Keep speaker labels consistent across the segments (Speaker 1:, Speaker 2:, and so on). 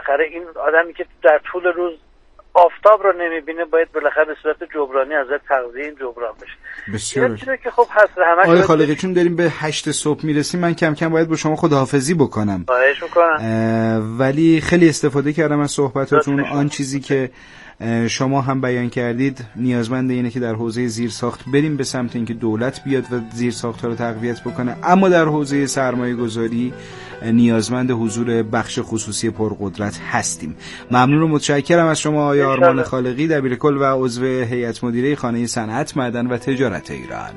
Speaker 1: بالاخره این آدمی که در طول روز آفتاب رو نمیبینه باید بالاخره به صورت جبرانی ازت تغذیه این جبران بشه.
Speaker 2: بسیار
Speaker 1: چیزی که خب هست همش.
Speaker 2: آقای خالقی چون داریم به 8 صبح میرسیم من کم کم باید با شما خداحافظی بکنم.
Speaker 1: خواهش میکنم.
Speaker 2: ولی خیلی استفاده کردم از صحبتاتون. آن چیزی که شما هم بیان کردید نیازمند اینه که در حوزه زیرساخت بریم به سمت اینکه دولت بیاد و زیرساخت‌ها رو تقویت بکنه، اما در حوزه سرمایه‌گذاری نیازمند حضور بخش خصوصی پرقدرت هستیم. ممنون و متشکرم از شما آقای آرمان خالقی، دبیرکل و عضو هیئت مدیره خانه صنعت، معدن و تجارت ایران.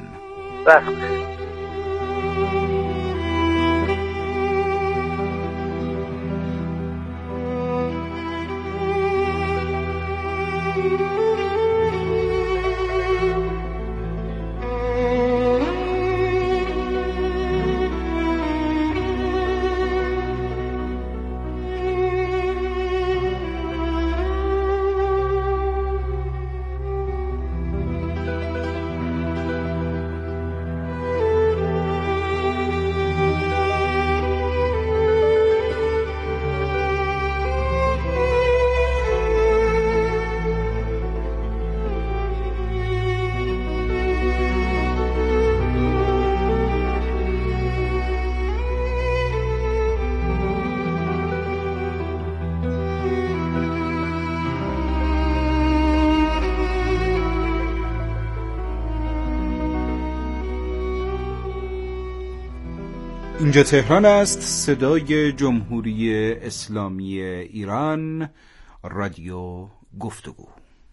Speaker 2: اینجا تهران است، صدای جمهوری اسلامی ایران، رادیو گفتگو.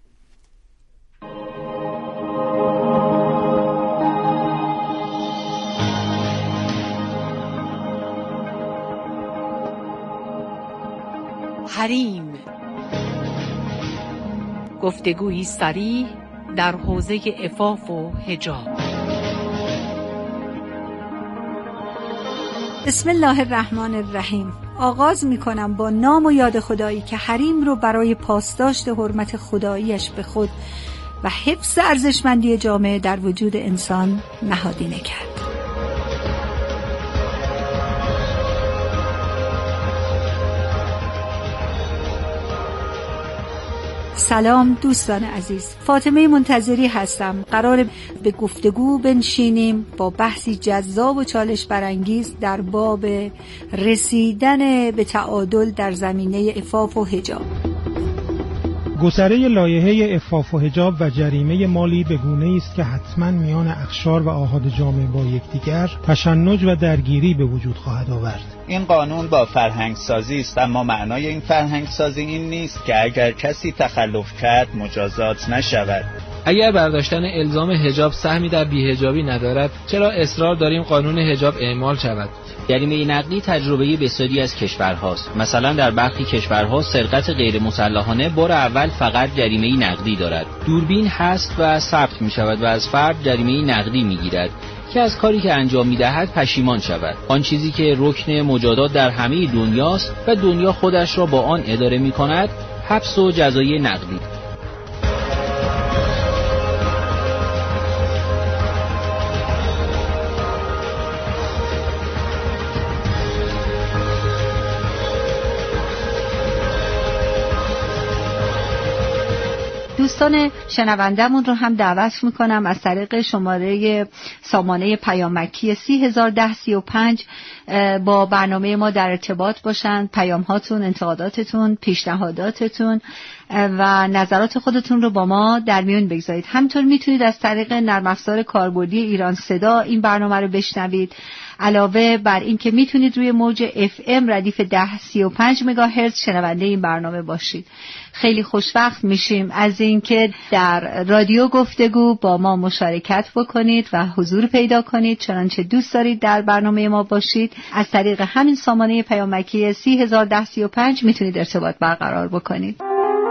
Speaker 3: حریم، گفتگویی صریح در حوزه عفاف و حجاب.
Speaker 4: بسم الله الرحمن الرحیم. آغاز میکنم با نام و یاد خدایی که حریم رو برای پاسداشت حرمت خداییش به خود و حفظ ارزشمندی جامعه در وجود انسان نهادینه کرد. سلام دوستان عزیز، فاطمه منتظری هستم. قرار به گفتگو بنشینیم با بحثی جذاب و چالش برانگیز در باب رسیدن به تعادل در زمینه عفاف و حجاب.
Speaker 5: گستره لایحه عفاف و حجاب و جریمه مالی به گونه‌ای است که حتما میان اقشار و آحاد جامعه با یکدیگر تشنج و درگیری به وجود خواهد آورد.
Speaker 6: این قانون با فرهنگ سازی است، اما معنای این فرهنگ سازی این نیست که اگر کسی تخلف کرد مجازات نشود.
Speaker 7: اگر برداشتن الزام حجاب سهمی در بی‌حجابی ندارد، چرا اصرار داریم قانون حجاب اعمال شود؟
Speaker 8: جریمه نقدی تجربه بسیاری از کشورهاست. مثلا در برخی کشورها سرقت غیر مسلحانه بار اول فقط جریمه نقدی دارد. دوربین هست و ثبت می شود و از فرد جریمه نقدی می گیرد که از کاری که انجام می دهد پشیمان شود. آن چیزی که رکن مجازات در همه دنیاست و دنیا خودش را با آن اداره می کند، حبس و جزای نقدی.
Speaker 4: دوستان شنوندمون رو هم دعوت میکنم از طریق شماره سامانه پیامکی 301035 با برنامه ما در ارتباط باشن. پیام هاتون، انتقاداتتون، پیشنهاداتتون و نظرات خودتون رو با ما در میون بگذارید. همینطور میتونید از طریق نرم افزار کاربردی ایران صدا این برنامه رو بشنوید. علاوه بر این که میتونید روی موج FM ردیف 1035 مگاهرتز شنونده این برنامه باشید. خیلی خوشوقت میشیم از اینکه در رادیو گفتگو با ما مشارکت بکنید و حضور پیدا کنید. چنانچه دوست دارید در برنامه ما باشید، از طریق همین سامانه پیامکی 301035 میتونید ارتباط برقرار بکنید.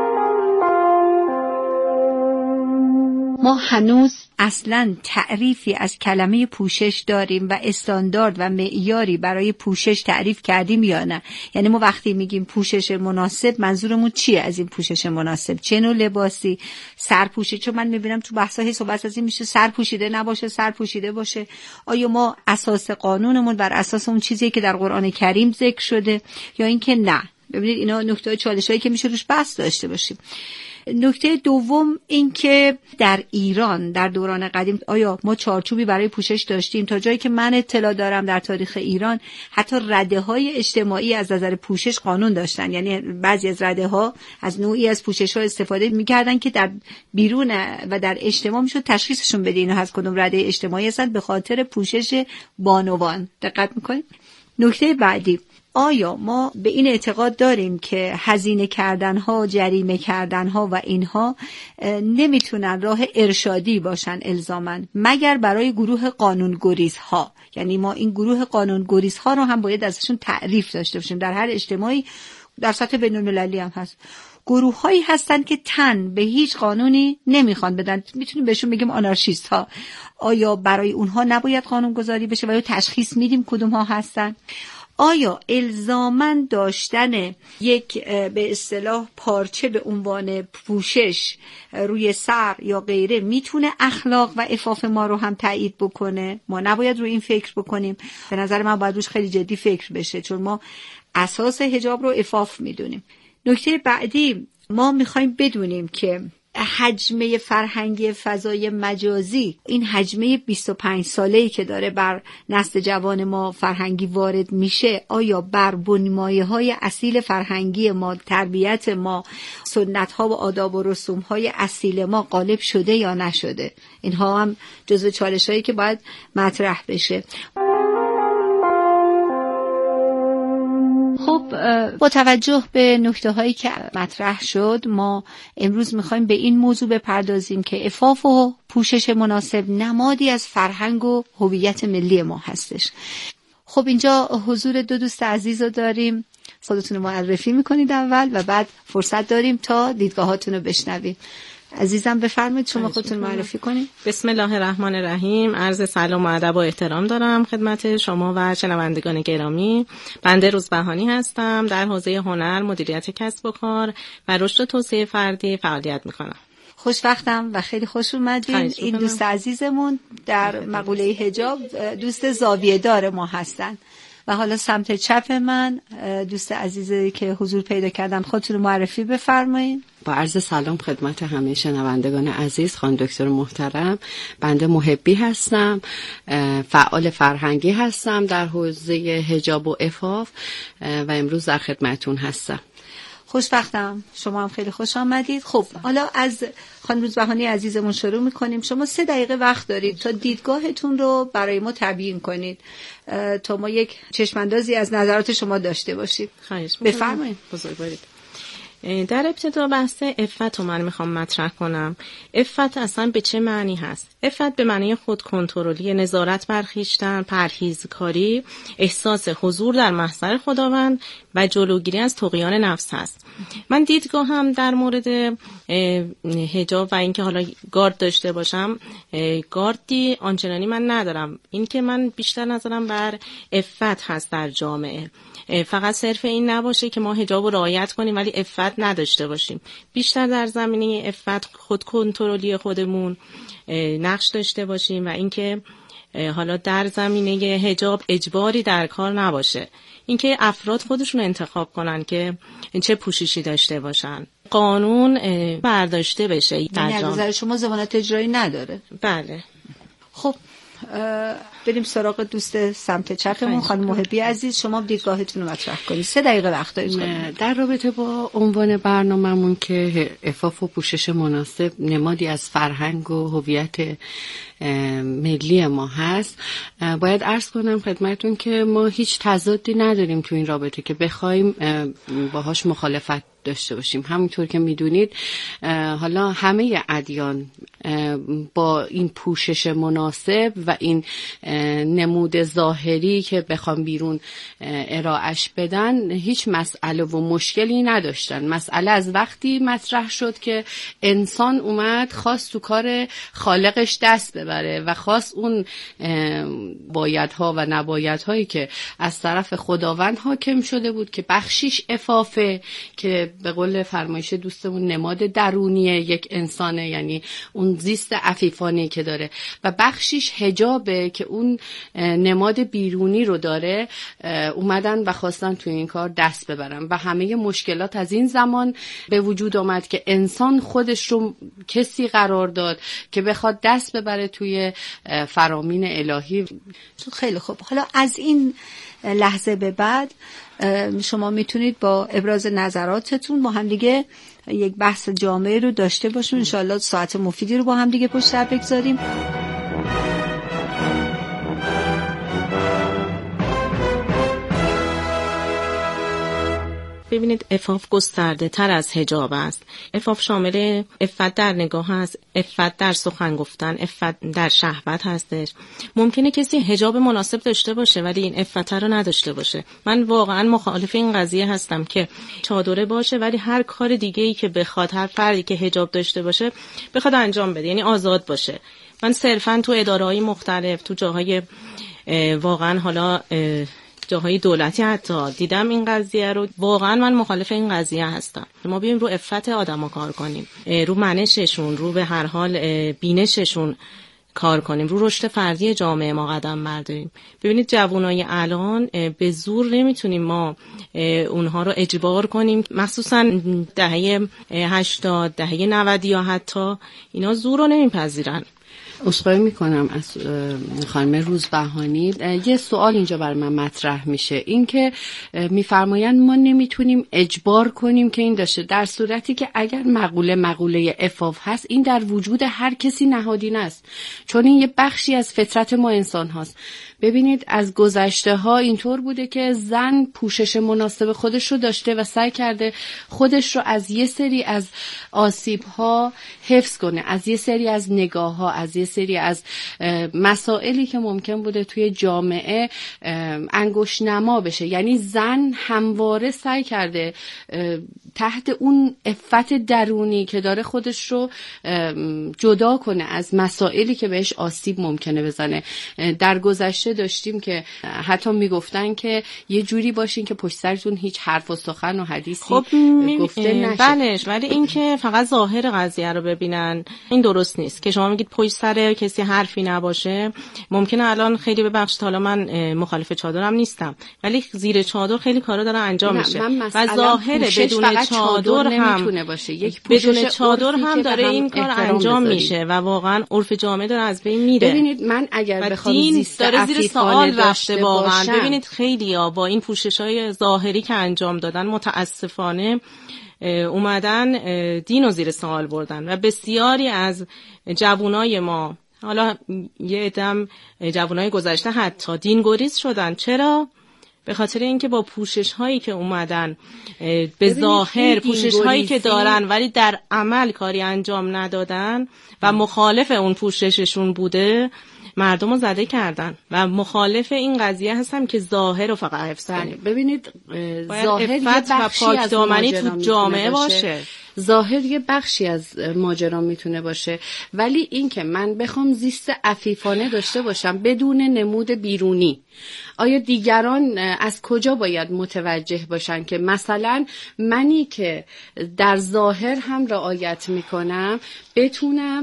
Speaker 4: ما هنوز اصلاً تعریفی از کلمه پوشش داریم و استاندارد و معیاری برای پوشش تعریف کردیم یا نه؟ یعنی ما وقتی میگیم پوشش مناسب منظورمون چیه از این پوشش مناسب؟ چه نوع لباسی؟ سرپوشی؟ چون من میبینم تو بحث‌های صحبت از این میشه سرپوشیده نباشه، سرپوشیده باشه. آیا ما اساس قانونمون بر اساس اون چیزی که در قرآن کریم ذکر شده یا اینکه نه ببینید اینا نکته چالشایی که میشه روش بحث داشته باشیم. نکته دوم این که در ایران در دوران قدیم آیا ما چارچوبی برای پوشش داشتیم؟ تا جایی که من اطلاع دارم در تاریخ ایران حتی رده‌های اجتماعی از نظر پوشش قانون داشتن، یعنی بعضی از رده‌ها از نوعی از پوشش‌ها استفاده می‌کردن که در بیرون و در اجتماع میشد تشخیصشون بده اینا از کدوم رده اجتماعی هستن به خاطر پوشش بانوان. دقت می‌کنید؟ نکته بعدی، آیا ما به این اعتقاد داریم که هزینه کردنها، جریمه کردنها و اینها نمیتونن راه ارشادی باشن الزاماً مگر برای گروه قانونگریزها؟ یعنی ما این گروه قانونگریزها رو هم باید ازشون تعریف داشته باشیم. در هر اجتماعی در سطح بین‌المللی هم هست گروه هایی هستن که تن به هیچ قانونی نمیخوان بدن، میتونیم بهشون بگیم آنارشیست ها. آیا برای اونها نباید قانون گذاری بشه و یا تشخیص میدیم کدوم ها هستن؟ آیا الزاماً داشتن یک به اصطلاح پارچه به عنوان پوشش روی سر یا غیره میتونه اخلاق و عفاف ما رو هم تایید بکنه؟ ما نباید روی این فکر بکنیم. به نظر من باید روش خیلی جدی فکر بشه، چون ما اساس حجاب رو عفاف میدونیم. نکته بعدی، ما میخوایم بدونیم که حجمه فرهنگی فضای مجازی، این حجمه 25 ساله‌ای که داره بر نسل جوان ما فرهنگی وارد میشه، آیا بر بنمایه‌های اصیل فرهنگی ما، تربیت ما، سنت‌ها و آداب و رسوم‌های اصیل ما غالب شده یا نشده؟ اینها هم جزو چالش‌هایی که باید مطرح بشه. خب با توجه به نکته‌هایی که مطرح شد، ما امروز می‌خوایم به این موضوع بپردازیم که عفاف و پوشش مناسب نمادی از فرهنگ و هویت ملی ما هستش. خب اینجا حضور دو دوست عزیز رو داریم. خودتون رو معرفی می‌کنید اول و بعد فرصت داریم تا دیدگاهاتون رو بشنویم. عزیزم بفرمایید شما خودتون معرفی کنید.
Speaker 9: بسم الله الرحمن الرحیم. عرض سلام و ادب و احترام دارم خدمت شما و شنوندگان گرامی. بنده روزبهانی هستم. در حوزه هنر، مدیریت کسب و کار و رشد و توسعه فردی فعالیت میکنم.
Speaker 4: خوشوقتم و خیلی خوش اومدین. این دوست عزیزمون در مقوله حجاب دوست زاویه دار ما هستن. و حالا سمت چپ من دوست عزیزی که حضور پیدا کردن، خودتون رو معرفی بفرمایید.
Speaker 10: با عرض سلام خدمت همه شنوندگان عزیز، خانم دکتر محترم. بنده محبی هستم، فعال فرهنگی هستم در حوزه حجاب و عفاف و امروز در خدمتون هستم.
Speaker 4: خوشبختم، شما هم خیلی خوش آمدید. خب حالا از خانم روزبهانی عزیزمون شروع میکنیم. شما 3 دقیقه وقت دارید تا دیدگاهتون رو برای ما تبیین کنید تا ما یک چشماندازی از نظرات شما داشته باشید. بفرمایید.
Speaker 9: بزرگوارید. در ابتدا بحث عفت رو من میخوام مطرح کنم. عفت اصلا به چه معنی هست؟ عفت به معنی خود کنترلی، نظارت بر خویشتن، پرهیزکاری، احساس حضور در محضر خداوند و جلوگیری از طغیان نفس هست. من دیدگاهم در مورد حجاب و اینکه حالا گارد داشته باشم، گاردی آنچنانی من ندارم. اینکه من بیشتر نظرم بر عفت هست در جامعه. فقط صرف این نباشه که ما حجاب رو رعایت کنیم ولی عفت نداشته باشیم. بیشتر در زمینه عفت، خود کنترلی خودمون نقش داشته باشیم و اینکه حالا در زمینه حجاب اجباری در کار نباشه. اینکه افراد خودشون انتخاب کنن که چه پوششی داشته باشن. قانون برداشته بشه.
Speaker 4: در نظر شما ضمانت اجرایی نداره؟
Speaker 9: بله.
Speaker 4: خب بریم سراغ دوست سمت چپمون، خانم محبی عزیز. شما دیدگاهتون رو مطرح کنید. 3 دقیقه وقت دارید.
Speaker 10: در رابطه با عنوان برنامه‌مون که عفاف و پوشش مناسب نمادی از فرهنگ و هویت ملی ما هست، باید عرض کنم خدمتون که ما هیچ تضادی نداریم تو این رابطه که بخوایم باهاش مخالفت داشته باشیم. همونطور که میدونید حالا همه ادیان با این پوشش مناسب و این نمود ظاهری که بخوام بیرون ارائهش بدن هیچ مسئله و مشکلی نداشتن. مسئله از وقتی مطرح شد که انسان اومد خواست تو کار خالقش دست ببره ببره و خاص اون بایدها و نبایدهایی که از طرف خداوند حاکم شده بود که بخشیش عفافه که به قول فرمایش دوستمون نماد درونی یک انسانه، یعنی اون زیست عفیفانه که داره، و بخشیش حجابه که اون نماد بیرونی رو داره، اومدن و خواستن توی این کار دست ببرن و همه مشکلات از این زمان به وجود آمد که انسان خودش رو کسی قرار داد که بخواد دست ببره توی فرامین الهی.
Speaker 4: خیلی خوب. حالا از این لحظه به بعد شما میتونید با ابراز نظراتتون با هم دیگه یک بحث جامعه رو داشته باشیم. انشالله ساعت مفیدی رو با هم دیگه پشت سر بگذاریم.
Speaker 9: ببینید عفاف گسترده تر از حجاب است. عفاف شامل عفت در نگاه است، عفت در سخن گفتن، عفت در شهوت هستش. ممکنه کسی حجاب مناسب داشته باشه ولی این عفت رو نداشته باشه. من واقعا مخالف این قضیه هستم که چادره باشه ولی هر کار دیگه‌ای که بخواد، هر فردی که حجاب داشته باشه بخواد انجام بده، یعنی آزاد باشه. من صرفا تو اداره‌های مختلف، تو جاهای واقعا حالا جاهای دولتی حتی دیدم این قضیه رو. واقعا من مخالف این قضیه هستم. ما بیایم رو عفت آدما کار کنیم، رو منششون، رو به هر حال بینششون کار کنیم، رو رشد فردی جامعه ما قدم برداریم. ببینید جوانای الان به زور نمیتونیم ما اونها رو اجبار کنیم، مخصوصا دهه 80 دهه 90 یا حتی اینا زور رو نمیپذیرن.
Speaker 10: عذرخواهی میکنم از خانم روزبهانی. یه سوال اینجا برای من مطرح میشه، این که میفرمایند ما نمیتونیم اجبار کنیم که این داشته، در صورتی که اگر مقوله عفاف هست این در وجود هر کسی نهادینه است، چون این یه بخشی از فطرت ما انسان هاست. ببینید از گذشته ها اینطور بوده که زن پوشش مناسب خودش رو داشته و سعی کرده خودش رو از یه سری از آسیب ها حفظ کنه، از یه سری از نگاه ها، از یه سری از مسائلی که ممکن بوده توی جامعه انگشت نما بشه. یعنی زن همواره سعی کرده تحت اون عفت درونی که داره خودش رو جدا کنه از مسائلی که بهش آسیب ممکنه بزنه. در گذشته داشتیم که حتی میگفتن که یه جوری باشین که پشت سرتون هیچ حرف و سخن و حدیثی گفته نشه.
Speaker 9: بله، ولی این که فقط ظاهر قضیه رو ببینن این درست نیست. که شما میگید پشت سر کسی حرفی نباشه، ممکنه الان خیلی ببخشید حالا من مخالف چادرم نیستم ولی زیر چادر خیلی کارا داره انجام میشه و ظاهر بدون چادر هم باشه. یک بدون چادر هم داره این کار انجام میشه و واقعا عرف جامعه داره از بین میره.
Speaker 10: ببینید من اگر بخوام زیست
Speaker 9: زیر سوال رفته واقعا. ببینید خیلیا با این پوشش‌های ظاهری که انجام دادن متاسفانه اومدن دین رو زیر سوال بردن و بسیاری از جوانای ما، حالا یه عدم جوانای گذشته حتی دینگریز شدن. چرا؟ به خاطر اینکه با پوشش‌هایی که اومدن به ظاهر پوشش‌هایی که دارن ولی در عمل کاری انجام ندادن و مخالف اون پوشششون بوده، مردم رو زده کردن و مخالف این قضیه هستم که ظاهر رو فقط حفظ کنیم.
Speaker 10: ببینید ظاهر عفت و پاک دامنی تو جامعه باشه. ظاهر یه بخشی از ماجرا میتونه باشه، ولی این که من بخوام زیست عفیفانه داشته باشم بدون نمود بیرونی، آیا دیگران از کجا باید متوجه باشن که مثلا منی که در ظاهر هم رعایت میکنم بتونم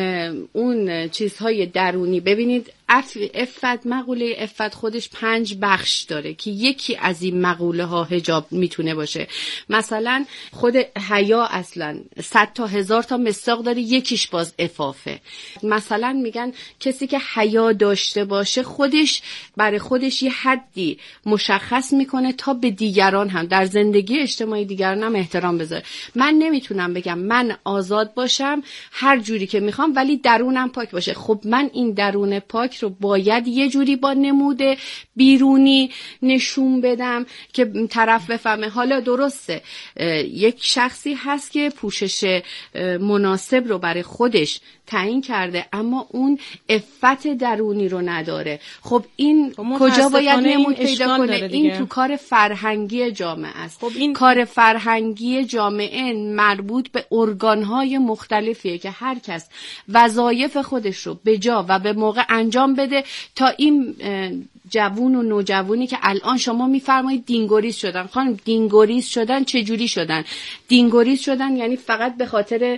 Speaker 10: اون چیزهای درونی. ببینید عفت، مقوله عفت خودش 5 بخش داره که یکی از این مقوله ها حجاب میتونه باشه. مثلا خود حیا اصلا 100 تا 1000 تا مصداق داره، یکیش باز عفافه. مثلا میگن کسی که حیا داشته باشه خودش برای خودش یه حدی مشخص میکنه تا به دیگران هم در زندگی اجتماعی دیگران هم احترام بذاره. من نمیتونم بگم من آزاد باشم هر جوری که میخوام ولی درونم پاک باشه. خب من این درون پاک رو باید یه جوری با نمود بیرونی نشون بدم که طرف بفهمه. حالا درسته یک شخصی هست که پوشش مناسب رو برای خودش تعیین کرده اما اون عفت درونی رو نداره. خب این کجا باید نمود پیدا کنه؟ این تو کار فرهنگی جامعه است.
Speaker 9: خب این
Speaker 10: کار فرهنگی جامعه مربوط به ارگان‌های مختلفیه که هر کس وظایف خودش رو به جا و به موقع انجام بده تا این جوون و نوجوانی که الان شما میفرمایید دینگوریز شدن. خانم دینگوریز شدن چجوری شدن؟ دینگوریز شدن یعنی فقط به خاطر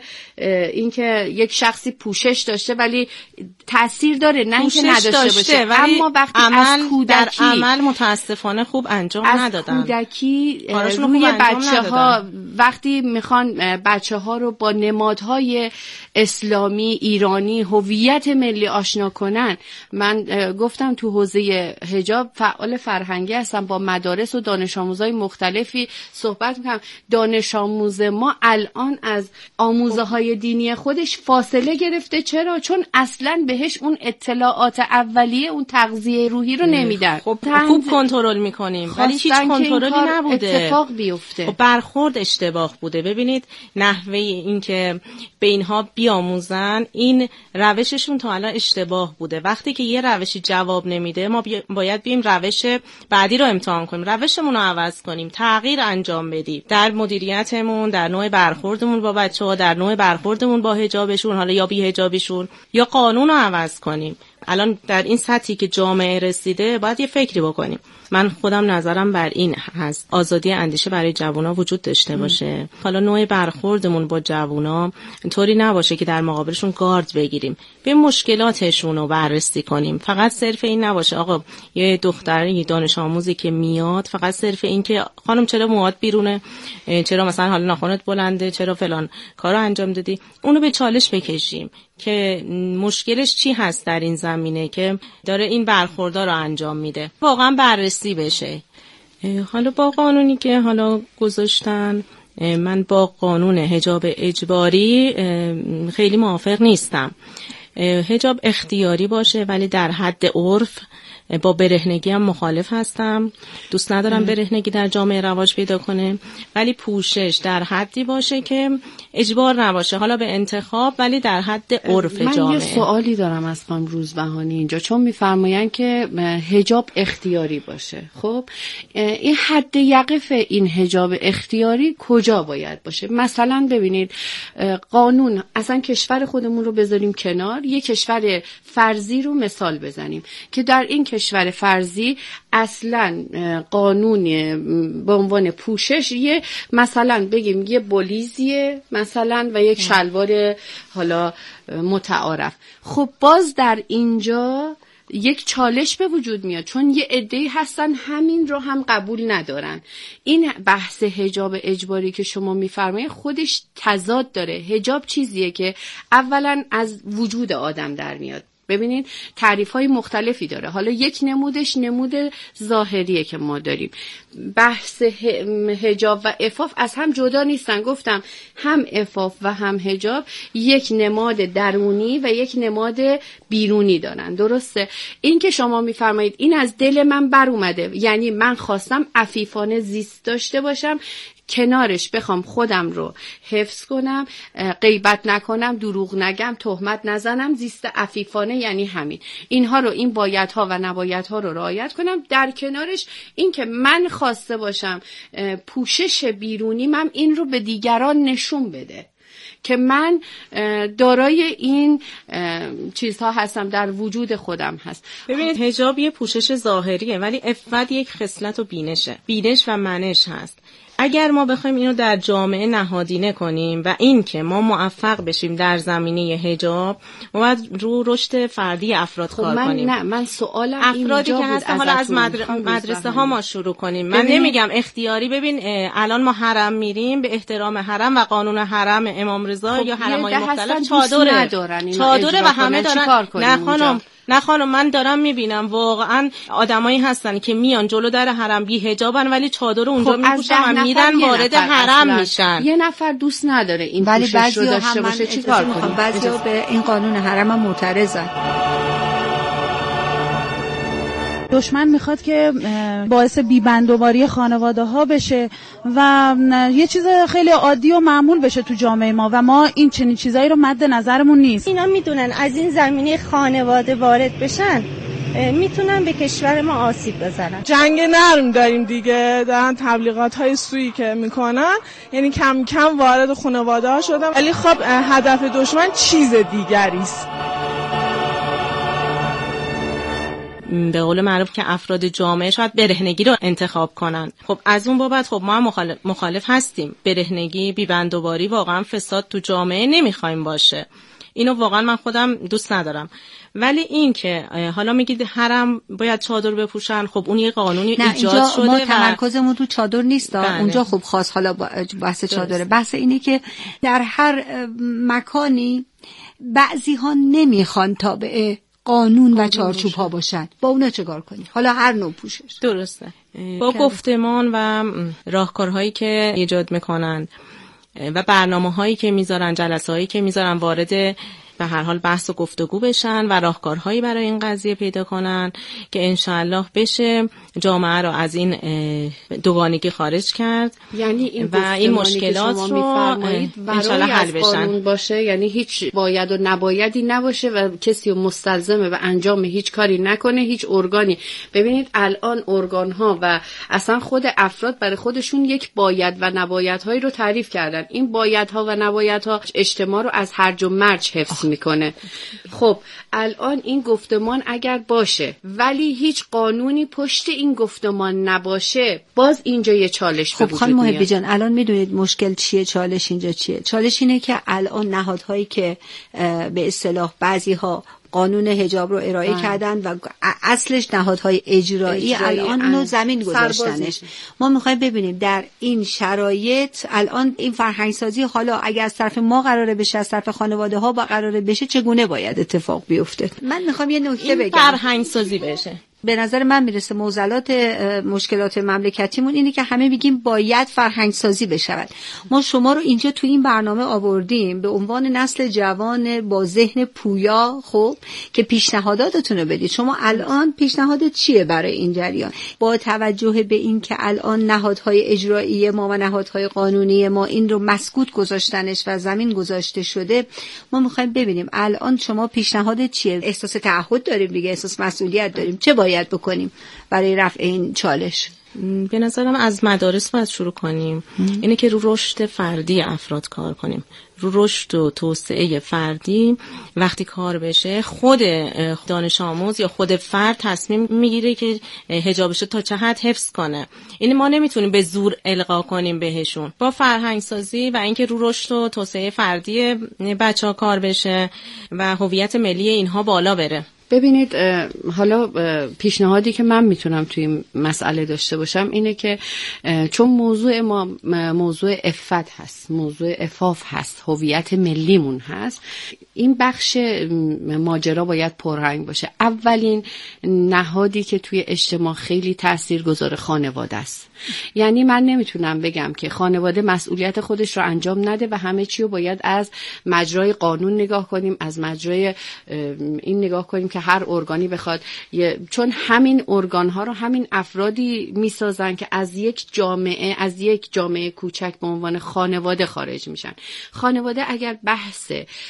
Speaker 10: اینکه یک شخصی پوشش داشته ولی تأثیر داره، نه اینکه نداشته باشه، اما وقتی از کودکی
Speaker 9: در عمل متاسفانه خوب انجام ندادن.
Speaker 10: از کودکی روی بچه‌ها وقتی میخوان بچه‌ها رو با نمادهای اسلامی ایرانی هویت ملی آشنا کنن، من گفتم تو حوزه حجاب فعال فرهنگی هستم، با مدارس و دانش آموزای مختلفی صحبت میکنم. دانش آموز ما الان از آموزه های دینی خودش فاصله گرفته. چرا؟ چون اصلا بهش اون اطلاعات اولیه، اون تغذیه روحی رو نمیدن.
Speaker 9: خب خوب کنترل میکنیم ولی هیچ کنترلی نبوده.
Speaker 10: اتفاق بیفته.
Speaker 9: خب برخورد اشتباه بوده. ببینید نحوه این که به اینها بیاموزن، این روششون تا الان اشتباه بوده. وقتی که یه روشی جواب نمیده ما باید بیم روش بعدی رو امتحان کنیم، روشمون رو عوض کنیم، تغییر انجام بدیم در مدیریتمون، در نوع برخوردمون با بچه‌ها، در نوع برخوردمون با حجابشون، حالا یا بی حجابشون، یا قانون رو عوض کنیم. الان در این سطحی که جامعه رسیده باید یه فکری بکنیم. من خودم نظرم بر این هست آزادی اندیشه برای جوونا وجود داشته باشه. حالا نوع برخوردمون با جوونا طوری نباشه که در مقابلشون گارد بگیریم، به مشکلاتشون رو بررسی کنیم. فقط صرف این نباشه آقا یه دختری دانش آموزی که میاد فقط صرف این که خانم چرا موهات بیرونه، چرا مثلا حالا ناخنت بلنده، چرا فلان کارو انجام دادی، اونو به چالش بکشیم که مشکلش چی هست در این زمینه که داره این برخوردها رو انجام میده، واقعا بررسی بشه. حالا با قانونی که حالا گذاشتن، من با قانون حجاب اجباری خیلی موافق نیستم. حجاب اختیاری باشه ولی در حد عرف. با برهنگی هم مخالف هستم، دوست ندارم برهنگی در جامعه رواج پیدا کنه، ولی پوشش در حدی باشه که اجبار نباشه، حالا به انتخاب ولی در حد عرف جامعه.
Speaker 10: من یه سوالی دارم از خانم روزبهانی اینجا، چون میفرمایند که حجاب اختیاری باشه. خب این حد یقف این حجاب اختیاری کجا باید باشه؟ مثلا ببینید قانون، اصلا کشور خودمون رو بذاریم کنار، یه کشور فرضی رو مثال بزنیم که در این کشور فرضی اصلا قانون به عنوان پوشش یه مثلا بگیم یه بلیزیه مثلا و یک شلوار حالا متعارف. خب باز در اینجا یک چالش به وجود میاد، چون یه عده‌ای هستن همین رو هم قبول ندارن. این بحث حجاب اجباری که شما میفرمایید خودش تضاد داره. حجاب چیزیه که اولا از وجود آدم در میاد. ببینید تعریف‌های مختلفی داره. حالا یک نمودش نمود ظاهریه که ما داریم. بحث حجاب و عفاف از هم جدا نیستن. گفتم هم عفاف و هم حجاب یک نماد درونی و یک نماد بیرونی دارن. درسته؟ این که شما میفرمایید این از دل من بر اومده، یعنی من خواستم عفیفانه زیست داشته باشم، کنارش بخوام خودم رو حفظ کنم، غیبت نکنم، دروغ نگم، تهمت نزنم، زیست عفیفانه یعنی همین. اینها رو، این بایدها و نبایدها رو رعایت کنم. در کنارش این که من خواسته باشم پوشش بیرونی من این رو به دیگران نشون بده که من دارای این چیزها هستم، در وجود خودم هست.
Speaker 9: ببینید حجاب یه پوشش ظاهریه ولی عفت یک خصلت و بینشه، بینش و منش هست. اگر ما بخوایم اینو در جامعه نهادینه کنیم و این که ما موفق بشیم در زمینه حجاب، ما باید رو رشد فردی افراد کار کنیم.
Speaker 10: نه من سوالم
Speaker 9: افرادی که هستن حالا از مدرسه ها ما شروع کنیم. من نمیگم اختیاری. ببین الان ما حرم میریم، به احترام حرم و قانون حرم امام رضا یا حرم‌های مختلف چادره و همه دارن. نه خانم من دارم میبینم واقعا آدمایی هستن که میان جلو در حرم بی حجابن ولی چادر اونجا میپوشن و میرن وارد حرم میشن.
Speaker 10: یه نفر دوست نداره این پوشش رو داشته باشه، چیکار کنیم؟
Speaker 4: بعضیا به این قانون حرم معترضن.
Speaker 11: دشمن میخواد که باعث بی‌بندوباری خانواده ها بشه و یه چیز خیلی عادی و معمول بشه تو جامعه ما و ما این چنین چیزایی رو مد نظرمون نیست.
Speaker 12: اینا میدونن از این زمینه خانواده وارد بشن میتونن به کشور ما آسیب بزنن.
Speaker 13: جنگ نرم داریم دیگه، دارن تبلیغات های سویی که میکنن، یعنی کم کم وارد خانواده ها شدن، ولی خب هدف دشمن چیز دیگری است.
Speaker 9: به قول معروف که افراد جامعه شاید برهنگی رو انتخاب کنن. خب از اون بابت خب ما هم مخالف هستیم. برهنگی، بی‌بندوباری، واقعا فساد تو جامعه نمیخوایم باشه. اینو واقعا من خودم دوست ندارم. ولی این که حالا میگید حرم باید چادر بپوشن، خب اون یه قانونی ایجاد شده.
Speaker 4: ما تمرکزمون تو چادر نیست. اونجا خب خاص حالا بحث چادره. بحث اینه که در هر مکانی بعضی ها نمیخوان تابع قانون و چارچوب ها باشن، با اونا چیکار کنی؟ حالا هر نوع پوشش.
Speaker 9: درسته. با گفتمان و راهکارهایی که ایجاد میکنن و برنامه‌هایی که میذارن، جلسه‌هایی که میذارن، وارد به هر حال بحث و گفتگو بشن و راهکارهایی برای این قضیه پیدا کنن که انشاءالله بشه جامعه رو از این دوگانگی خارج کرد.
Speaker 10: یعنی این
Speaker 9: و این مشکلات رو انشاءالله حل بشن
Speaker 10: باشه، یعنی هیچ باید و نبایدی نباشه و کسی رو مستلزمه و انجام هیچ کاری نکنه، هیچ ارگانی. ببینید الان ارگان ها و اصلا خود افراد برای خودشون یک باید و نبایدهایی رو تعریف کردن. این بایدها و نبایدها اجتماع رو از هرج و مرج حفظ میکنه. خب الان این گفتمان اگر باشه ولی هیچ قانونی پشت این گفتمان نباشه، باز اینجا یه چالش به وجود میاد.
Speaker 4: خب خانم محبی جان، الان میدونید مشکل چیه؟ چالش اینجا چیه؟ چالش اینه که الان نهادهایی که به اصطلاح بعضی‌ها قانون حجاب رو ارائه کردن و اصلش نهادهای اجرایی الان اونو زمین گذاشتنش. ما میخوایم ببینیم در این شرایط الان این فرهنگسازی حالا اگر از طرف ما قراره بشه، از طرف خانواده ها با قراره بشه، چگونه باید اتفاق بیفته؟ من میخوام یه نکته بگم.
Speaker 9: فرهنگسازی بشه.
Speaker 4: به نظر من میرسه معضلات مشکلات مملکتیمون اینه که همه میگیم باید فرهنگ سازی بشود. ما شما رو اینجا تو این برنامه آوردیم به عنوان نسل جوان با ذهن پویا، خب که پیشنهاداتتون رو بدید. شما الان پیشنهادت چیه برای این جریان؟ با توجه به این که الان نهادهای اجرایی ما و نهادهای قانونی ما این رو مسکوت گذاشتنش و زمین گذاشته شده، ما میخوایم ببینیم الان شما پیشنهادت چیه؟ احساس تعهد داریم دیگه، احساس مسئولیت داریم، چه باید بکنیم برای رفع این چالش؟
Speaker 9: به نظرم از مدارس باید شروع کنیم. اینه که رو رشد فردی افراد کار کنیم. رو رشد و توسعه فردی وقتی کار بشه، خود دانش آموز یا خود فرد تصمیم میگیره که حجابش تا چه حد حفظ کنه. این ما نمیتونیم به زور القا کنیم بهشون. با فرهنگ سازی و اینکه رو رشد و توسعه فردی بچه‌ها کار بشه و هویت ملی اینها بالا بره.
Speaker 10: ببینید حالا پیشنهادی که من میتونم توی این مسئله داشته باشم اینه که چون موضوع ما موضوع عفت هست، موضوع عفاف هست، هویت ملیمون هست، این بخش ماجرا باید پررنگ باشه. اولین نهادی که توی اجتماع خیلی تاثیرگذار خانواده است. یعنی من نمیتونم بگم که خانواده مسئولیت خودش رو انجام نده و همه چی رو باید از مجرای قانون نگاه کنیم، از مجرای این نگاه کنیم که هر ارگانی بخواد، چون همین ارگان ها رو همین افرادی میسازن که از یک جامعه کوچک به عنوان خانواده خارج میشن. خانواده اگر بحث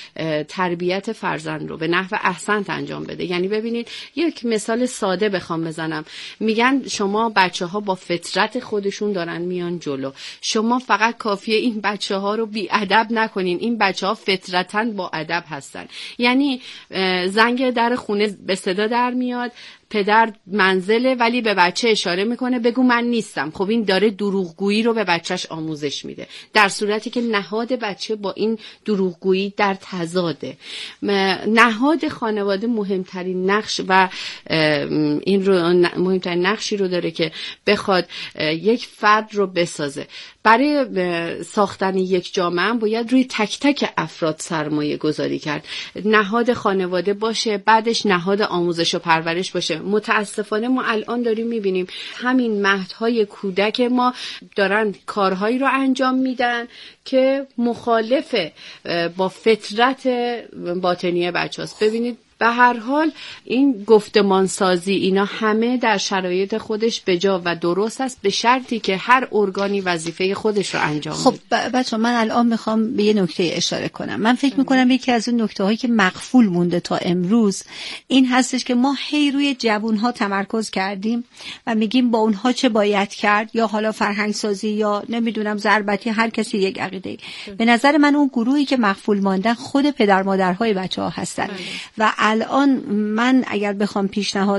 Speaker 10: تربیت فرزند رو به نحو احسنت انجام بده، یعنی ببینید یک مثال ساده بخوام بزنم، میگن شما بچه‌ها با فطرت خودشون دارن میان جلو، شما فقط کافیه این بچه‌ها رو بی ادب نکنین، این بچه‌ها فطرتاً با ادب هستن. یعنی زنگ در خونه به صدا در میاد، پدر منزله ولی به بچه اشاره میکنه بگو من نیستم. خب این داره دروغگویی رو به بچهش آموزش میده، در صورتی که نهاد بچه با این دروغگویی در تضاده. نهاد خانواده مهمترین نقش و این رو مهمترین نقشی رو داره که بخواد یک فرد رو بسازه. برای ساختن یک جامعه باید روی تک تک افراد سرمایه گذاری کرد. نهاد خانواده باشه، بعدش نهاد آموزش و پرورش باشه. متاسفانه ما الان داریم میبینیم همین مهدهای کودک ما دارن کارهایی رو انجام میدن که مخالف با فطرت باطنی بچه هست. ببینید به هر حال این گفتمان سازی اینا همه در شرایط خودش بجا و درست است، به شرطی که هر ارگانی وظیفه خودش رو انجام بده.
Speaker 4: خب بچه‌ها، من الان میخوام به یه نکته اشاره کنم. من فکر میکنم یکی از اون نکته‌هایی که مغفول مونده تا امروز این هستش که ما هی روی جوان‌ها تمرکز کردیم و میگیم با اونها چه باید کرد، یا حالا فرهنگ سازی یا نمیدونم ضربتی، هر کسی یک عقیده. به نظر من اون گروهی که مغفول ماندن خود پدر مادرهای بچه‌ها هستن. و الان من اگر بخوام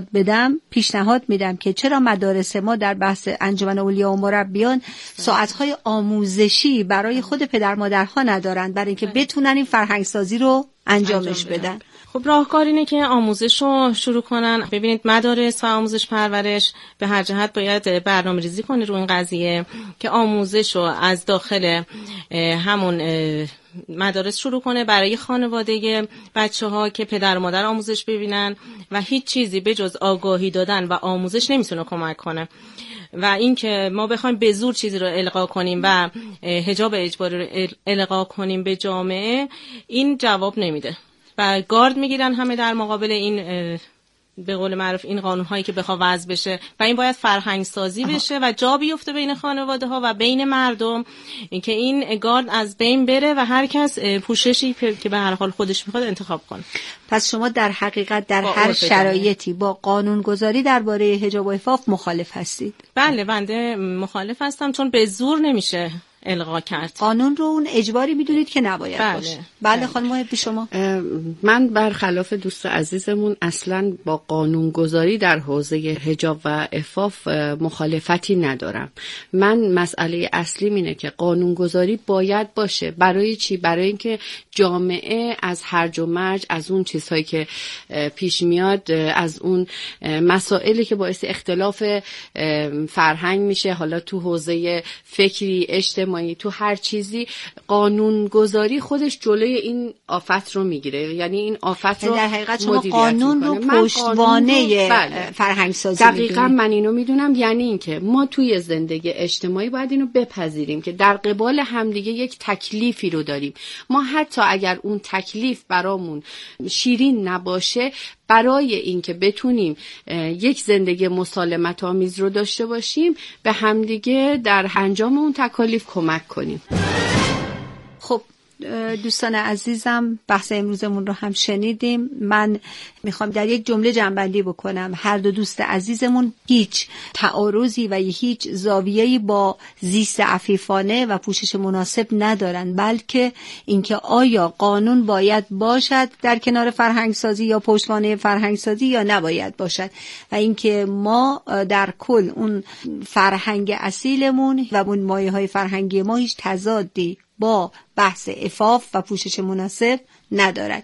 Speaker 4: پیشنهاد میدم که چرا مدارس ما در بحث انجمن اولیا و مربیان ساعت‌های آموزشی برای خود پدر مادرها ندارن، برای اینکه بتونن این فرهنگ سازی رو انجامش بدن.
Speaker 9: خب راهکار اینه که آموزش رو شروع کنن. ببینید مدارس و آموزش پرورش به هر جهت باید برنامه‌ریزی کنه رو این قضیه که آموزش رو از داخل همون مدارس شروع کنه برای خانواده بچه‌ها که پدر و مادر آموزش ببینن و هیچ چیزی به جز آگاهی دادن و آموزش نمیتونه کمک کنه. و این که ما بخوایم به زور چیزی رو القا کنیم و حجاب اجباری رو القا کنیم به جامعه، این جواب نمیده و گارد میگیرن همه در مقابل این به قول معروف این قانون هایی که بخواد وضع بشه و این باید فرهنگ سازی بشه و جا بیفته بین خانواده ها و بین مردم، اینکه این گارد از بین بره و هر کس پوششی که به هر حال خودش میخواد انتخاب کنه.
Speaker 4: پس شما در حقیقت در هر شرایطی با قانون گذاری درباره حجاب و عفاف مخالف هستید؟
Speaker 9: بله، بنده مخالف هستم، چون به زور نمیشه الغا کرد.
Speaker 4: قانون رو اون اجباری میدونید که نباید باشه. بله خانم محبی شما؟
Speaker 10: من برخلاف دوست عزیزمون اصلا با قانون گذاری در حوزه حجاب و عفاف مخالفتی ندارم. من مسئله اصلی اینه که قانون گذاری باید باشه. برای چی؟ برای اینکه جامعه از هرج و مرج، از اون چیزهایی که پیش میاد، از اون مسائلی که باعث اختلاف فرهنگ میشه، حالا تو حوزه فکری، اجتماعی، تو هر چیزی، قانون گذاری خودش جلوی این آفت رو میگیره. یعنی این آفت رو
Speaker 4: در حقیقت شما قانون رو پشتوانه فرهنگ سازی میدونید.
Speaker 10: دقیقاً من اینو میدونم. یعنی این که ما توی زندگی اجتماعی باید اینو بپذیریم که در قبال همدیگه یک تکلیفی رو داریم. ما حتی اگر اون تکلیف برامون شیرین نباشه، برای اینکه بتونیم یک زندگی مسالمت آمیز رو داشته باشیم، به همدیگه در انجام اون تکالیف کمک کنیم.
Speaker 4: خب دوستان عزیزم، بحث امروزمون رو هم شنیدیم. من میخوام در یک جمله جمع‌بندی بکنم. هر دو دوست عزیزمون هیچ تعارضی و هیچ زاویه‌ای با زیست عفیفانه و پوشش مناسب ندارن، بلکه اینکه آیا قانون باید باشد در کنار فرهنگ سازی یا پشتوانه فرهنگ سازی یا نباید باشد، و اینکه ما در کل اون فرهنگ اصیلمون و اون مایه‌های فرهنگی ما هیچ تضادی با بحث عفاف و پوشش مناسب ندارد.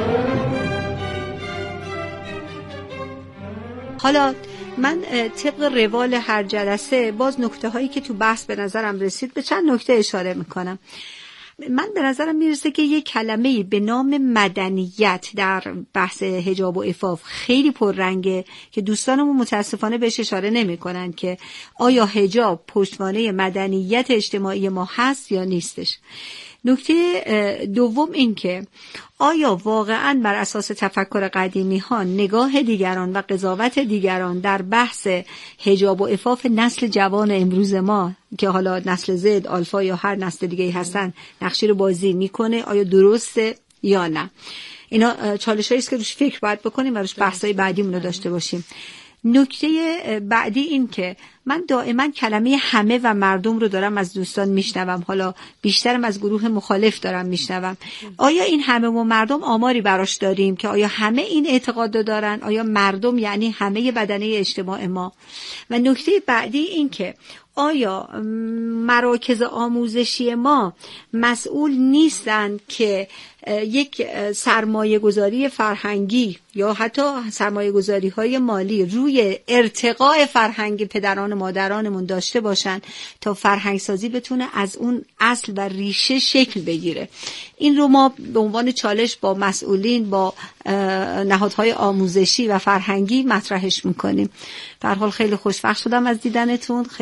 Speaker 4: حالا من طبق روال هر جلسه باز نکته هایی که تو بحث به نظرم رسید به چند نکته اشاره میکنم. من به نظرم میرسه که یک کلمه‌ای به نام مدنیت در بحث حجاب و عفاف خیلی پررنگه که دوستانمون متاسفانه بهش اشاره نمی‌کنن که آیا حجاب پشتوانه مدنیت اجتماعی ما هست یا نیستش. نکته دوم این که آیا واقعاً بر اساس تفکر قدیمی ها نگاه دیگران و قضاوت دیگران در بحث حجاب و عفاف نسل جوان امروز ما که حالا نسل زد، آلفا یا هر نسل دیگه‌ای هستن نقشی رو بازی میکنه، آیا درسته یا نه؟ اینا چالش‌هایی است که روش فکر باید بکنیم و روش بحث‌های بعدیمون رو داشته باشیم. نکته بعدی این که من دائما کلمه همه و مردم رو دارم از دوستان میشنوم، حالا بیشترم از گروه مخالف دارم میشنوم. آیا این همه و مردم آماری براش داریم که آیا همه این اعتقاد رو دارن؟ آیا مردم یعنی همه بدنه اجتماع ما؟ و نکته بعدی این که آیا مراکز آموزشی ما مسئول نیستند که یک سرمایه گذاری فرهنگی یا حتی سرمایه گذاری های مالی روی ارتقاء فرهنگ پدران و مادرانمون داشته باشن تا فرهنگ سازی بتونه از اون اصل و ریشه شکل بگیره؟ این رو ما به عنوان چالش با مسئولین، با نهادهای آموزشی و فرهنگی مطرحش میکنیم. در حال خیلی خوشوقت شدم از دیدنتون، خیلی لطف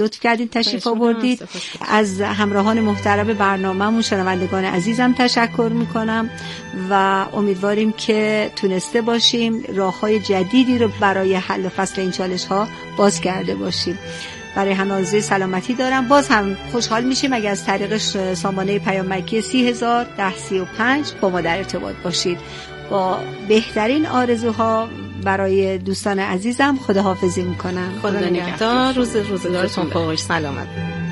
Speaker 4: لطف کردید تشریف آوردید. از همراهان محترم برنامه‌مون، شنوندگان عزیزم تشکر میکنم و امیدواریم که تونسته باشیم راه‌های جدیدی رو برای حل و فصل این چالش‌ها باز کرده باشیم. برای همه آرزوی سلامتی دارم. باز هم خوشحال میشیم اگر از طریق سامانه پیام مکی 301035 با ما در ارتباط باشید. با بهترین آرزوها برای دوستان عزیزم خداحافظی میکنم.
Speaker 9: خدا نگهدار. روزگارتون خوش، سلامت.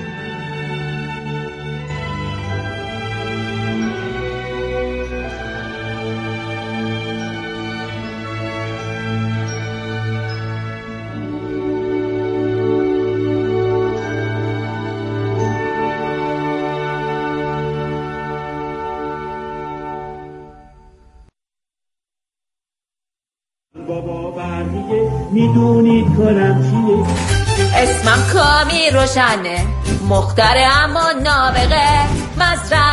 Speaker 14: میدونید کنم چیه؟
Speaker 15: اسمم کامی روشنه، مختره اما نابغه، مزرعه